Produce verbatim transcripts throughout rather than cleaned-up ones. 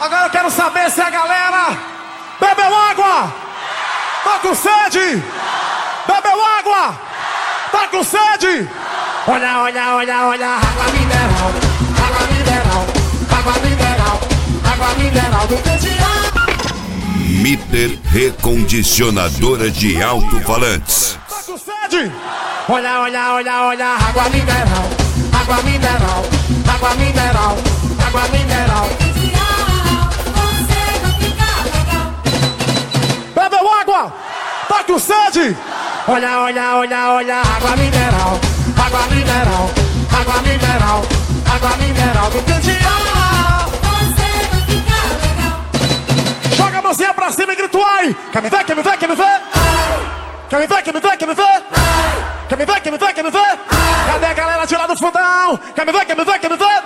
Agora eu quero saber se a galera bebeu água. Tá com sede? Bebeu água? Tá com sede? Olha, olha, olha, olha, água mineral, água mineral, água mineral, água mineral do Candial. Mitter Recondicionadora de Alto-Falantes. Tá com sede? Olha, olha, olha, olha, água mineral, água mineral, água mineral, água mineral. Bebeu água? Tá com sede? Olha, olha, olha, olha, água mineral, água mineral, água mineral, água mineral do Candial. Você vai ficar legal. Joga a mãozinha pra cima e grita ai. Quer me ver, quer me ver, quer me ver? Quer me ver, quer me ver, quer me ver? Quer me ver, quer me ver, quer me ver? Cadê a galera de lá do fundão? Quer me ver, quer me ver, quer me ver?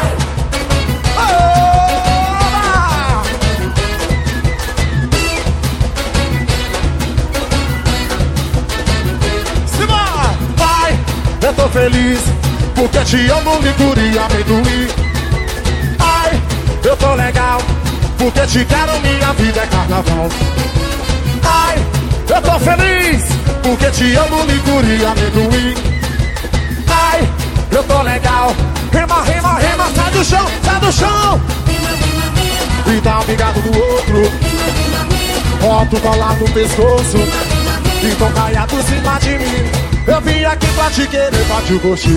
Eu tô feliz porque te amo, licor e amendoim. Ai, eu tô legal porque te quero, minha vida é carnaval. Ai, eu tô feliz porque te amo, licor e amendoim. Ai, eu tô legal. Rima, rima, rima, sai do chão, sai do chão. E dá um bigado do outro. Bota o colar no pescoço. Então caia por cima de mim. Eu vim aqui pra te querer, pra te curtir.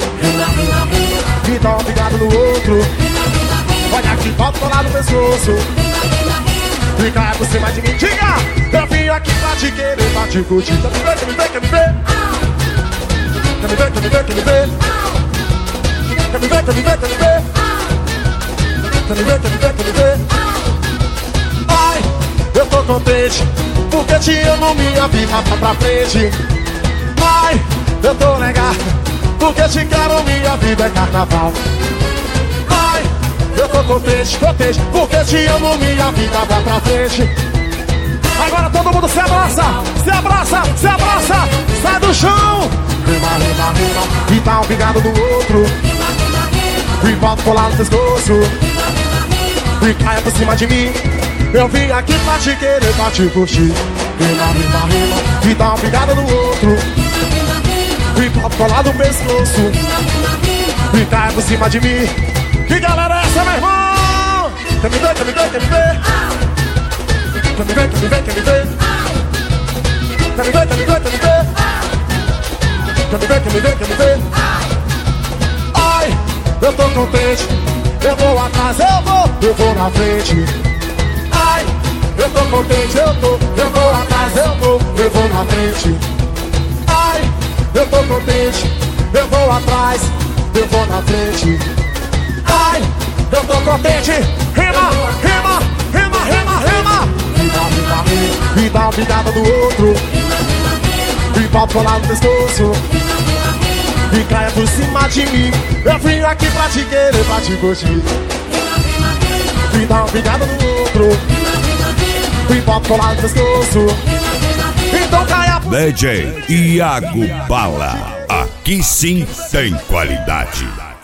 E dá um bigado no outro. Olha aqui, bota o colar no pescoço. E caia por cima de mim. Diga! Eu vim aqui pra te querer, pra te curtir. Quer me ver, quer me ver, quer me ver? Quer me ver, quer me ver, quer me ver? Quer me ver, quer me ver, quer me ver? Quer me ver, quer me ver, quer me ver? Ai, eu tô contente porque te amo, minha vida tá pra frente. Ai, eu tô legal porque te quero, minha vida é carnaval. Ai, eu tô contente, contente porque te amo, minha vida vai pra frente. Agora todo mundo se abraça, se abraça, se abraça, sai do chão. Rima, rima, rima, e dá um bigado do outro. E bota colar no pescoço. E caia por cima de mim. Eu vim aqui pra te querer, pra te curtir. Rima, rima, rima, e dá um bigado no outro. E bota colar no pescoço. E caia por cima de mim. Que galera é essa, meu irmão? Quer me ver, quer me ver, quer me ver? Quer me ver, quer me ver, quer me ver? Quer me ver, quer me ver, quer me ver? Quer me ver, quer me ver, quer me ver? Ai, eu tô contente. Eu vou atrás, eu vou, eu vou na frente. Ai, eu tô contente, eu tô, eu vou atrás, eu vou, eu vou na frente. Ai, eu tô contente, eu vou atrás, eu vou na frente. Ai, eu tô contente. Rima, rima, rima, rima, rima. Rima, rima, rima. E dá uma bigada do outro. E bota colar no pescoço. E caia por cima de mim. Eu vim aqui pra te querer, pra te curtir. E dá uma bigada no outro. E bota colar no pescoço. Então caia por D J Iago Bala. Aqui sim tem qualidade.